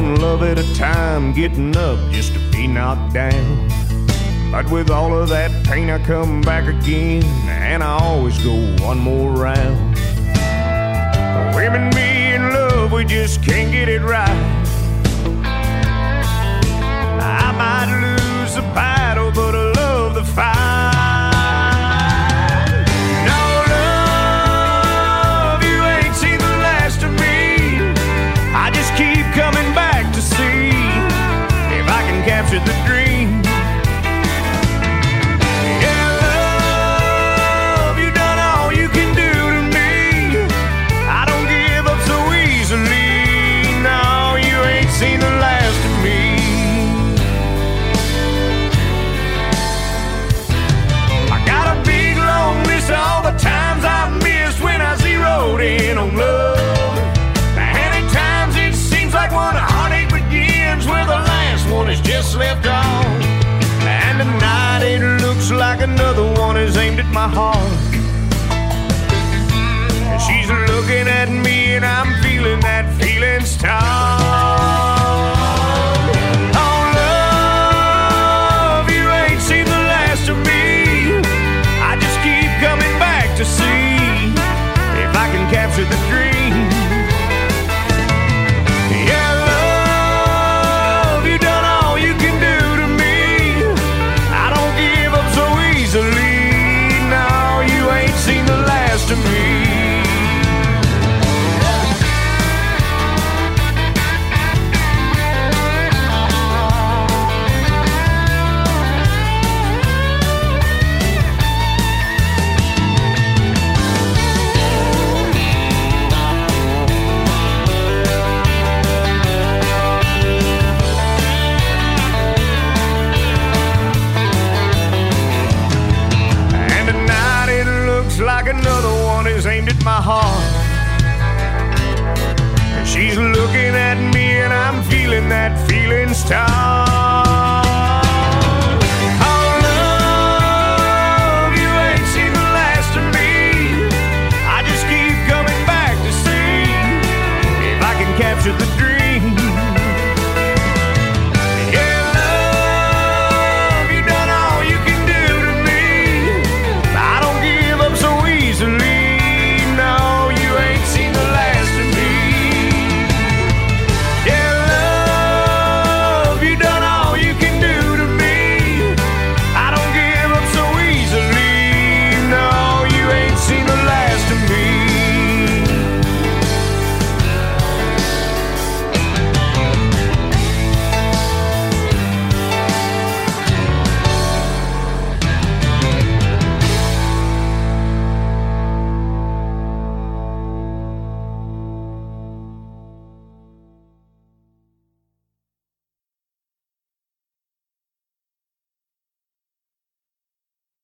one love at a time, getting up just to be knocked down. But with all of that pain, I come back again, and I always go one more round. Him and me in love, we just can't get it right. I might lose the battle, but I love the fight. No love, you ain't seen the last of me. I just keep coming back to see if I can capture the dream. Yeah, love, you done all you can do to me. I don't give up so easily. No, you ain't seen the last of me. All the times I missed when I zeroed in on love. And at times it seems like one heartache begins where the last one is just left on. And tonight it looks like another one is aimed at my heart. And she's looking at me and I'm feeling that feeling start. To see if I can capture the dream. Yeah, love, you done all you can do to me. I don't give up so easily. No, you ain't seen the last of me. Like another one is aimed at my heart. And she's looking at me and I'm feeling that feeling start.